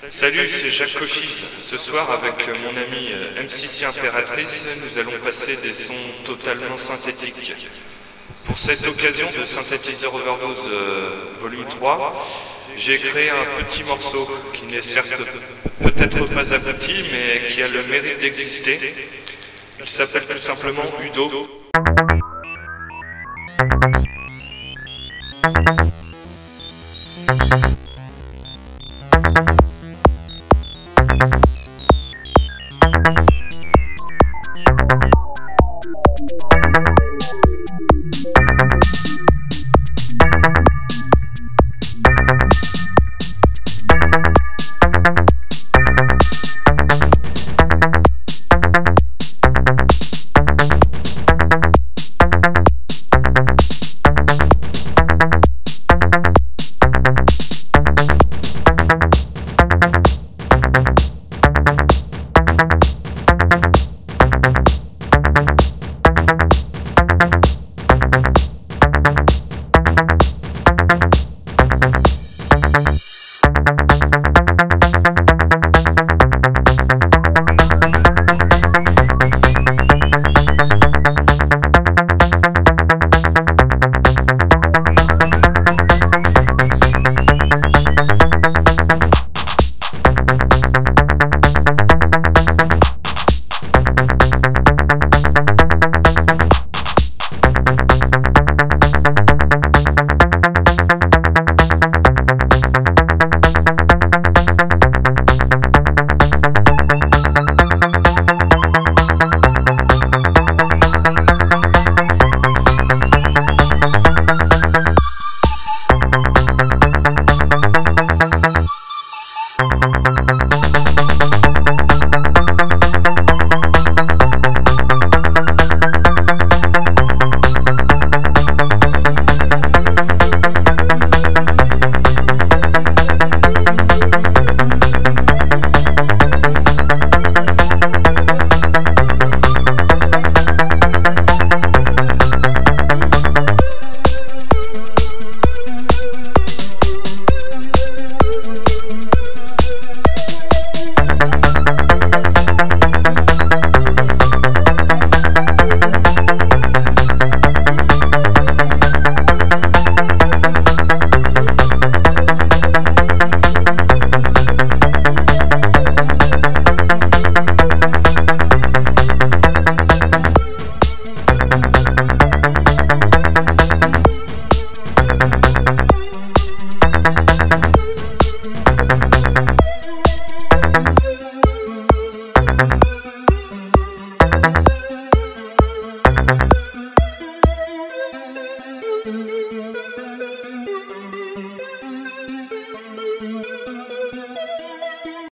Salut, c'est Jacques Cochise. Ce soir, avec mon ami M6 Impératrice, nous allons passer des sons totalement synthétiques. Pour cette occasion de Synthétiseur Overdose volume 3, j'ai créé un petit morceau qui n'est certes peut-être pas abouti, mais qui a le mérite d'exister. Il s'appelle tout simplement Udo.